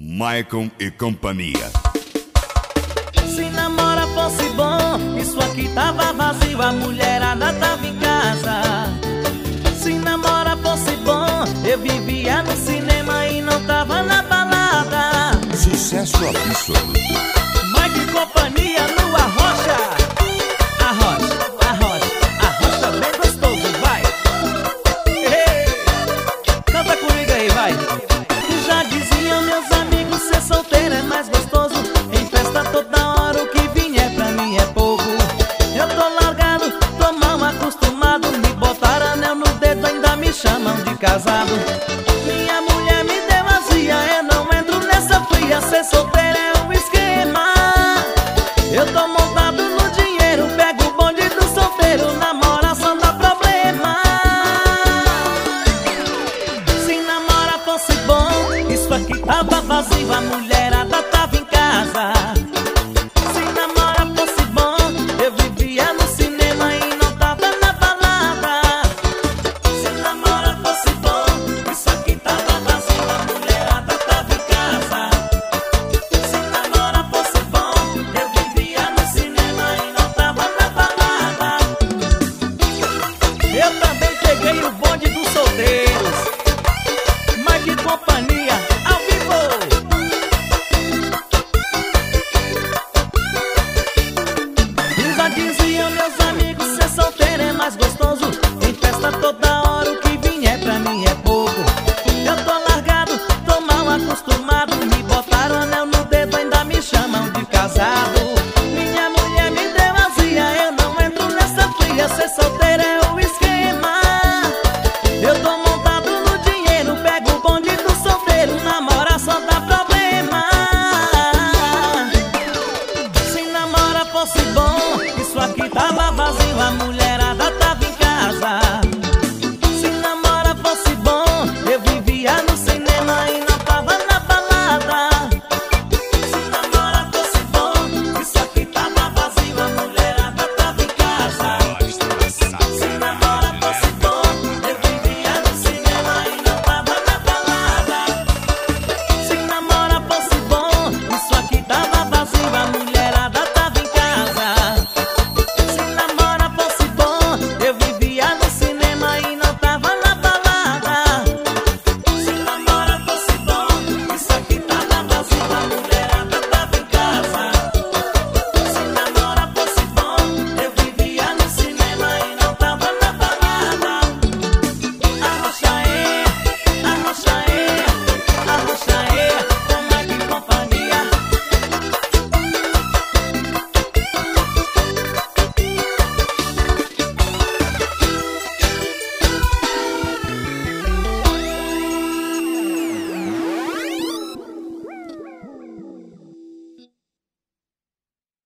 Maicon e companhia. Se namora fosse bom, isso aqui tava vazio, a mulherada tava em casa. Se namora fosse bom, eu vivia no cinema e não tava na balada. Sucesso absoluto. Maicon e companhia no Arrocha. Arrocha, arrocha, arrocha bem gostoso, vai. Ei, canta comigo aí, vai. Já diziam meus amigos, ser solteiro é mais gostoso. Em festa toda hora o que vier pra mim é pouco. Eu tô largado, tô mal acostumado. Me botaram anel no dedo, ainda me chamam de casado. Minha mulher me deu azia, eu não entro nessa fria. Ser solteiro é um esquema. Eu tô montado no dinheiro, pego o bonde do solteiro. Namora só dá problema. Se namora fosse bom, isso aqui tava vazio, a mulher